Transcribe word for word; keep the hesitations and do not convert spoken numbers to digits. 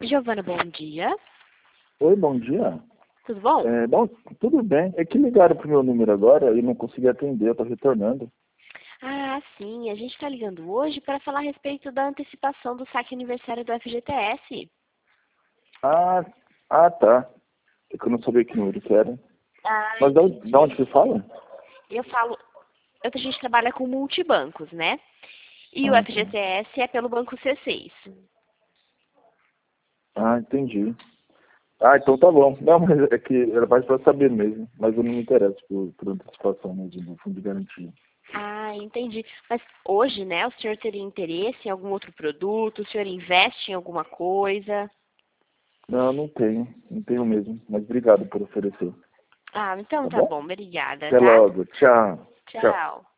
Giovana, bom dia. Oi, bom dia. Tudo bom? É, bom, tudo bem. É que ligaram pro meu número agora e não consegui atender, eu tô retornando. Ah, sim. A gente está ligando hoje para falar a respeito da antecipação do saque aniversário do F G T S. Ah, ah, tá. É que eu não sabia que número que era. Ah, Mas de onde, de onde que fala? eu falo... A gente trabalha com multibancos, né? E o Ah, tá. F G T S é pelo Banco C seis. Ah, entendi. Ah, então tá bom. Não, mas é que era mais pra saber mesmo. Mas eu não me interesso por, por antecipação mesmo do fundo de garantia. Ah, entendi. Mas hoje, né, o senhor teria interesse em algum outro produto? O senhor investe em alguma coisa? Não, não tenho. Não tenho mesmo. Mas obrigado por oferecer. Ah, então Tá tá bom? bom. Obrigada, Até tá? logo. Tchau. Tchau. Tchau.